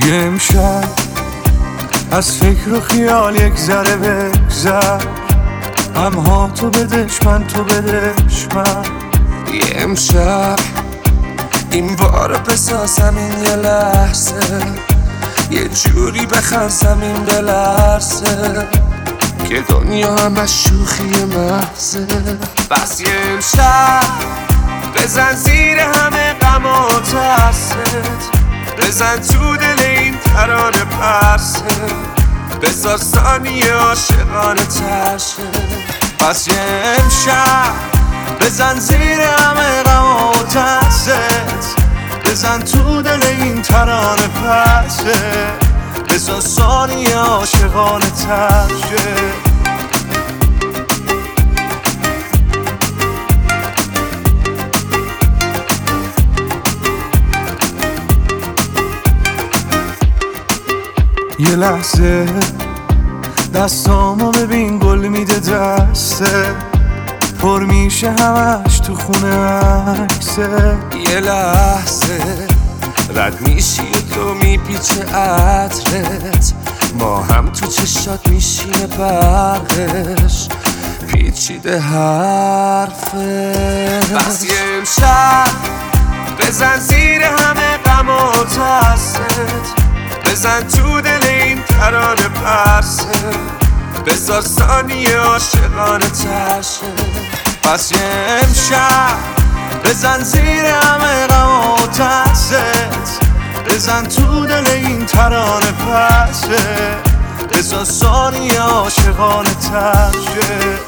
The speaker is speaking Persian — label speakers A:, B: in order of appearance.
A: یه امشب از فکر و خیال یک ذره بگذر، همها تو بدش من تو بدش من.
B: یه امشب این بارو بسازم این یه لحظه، یه جوری بخنسم این بلرزه که دنیا همش شوخی محضه. بس یه امشب بزن زیر همه غم و ترست، بزن تو دل این ترانه پرسه، بذار ثانیه عاشقانه ترشه. پس یه امشب بزن زیر همه غم و ترست، بزن تو دل این ترانه پرسه، بذار ثانیه عاشقانه ترشه. یه لحظه دستامو ببین گل میده دسته، پر میشه همش تو خونه عکسه. یه لحظه رد میشی تو میپیچه عطرت، ما هم تو چشات میشینه برقش پیچیده حرفت. بس یه امشب بزن زیر همه غم و ترست، بزن تو دل این ترانه پرسه، بذار ثانیه عاشقانه ترشه. پس یه امشب بزن زیر همه غم و ترست، بزن تو دل این ترانه پرسه، بذار ثانیه عاشقانه ترشه.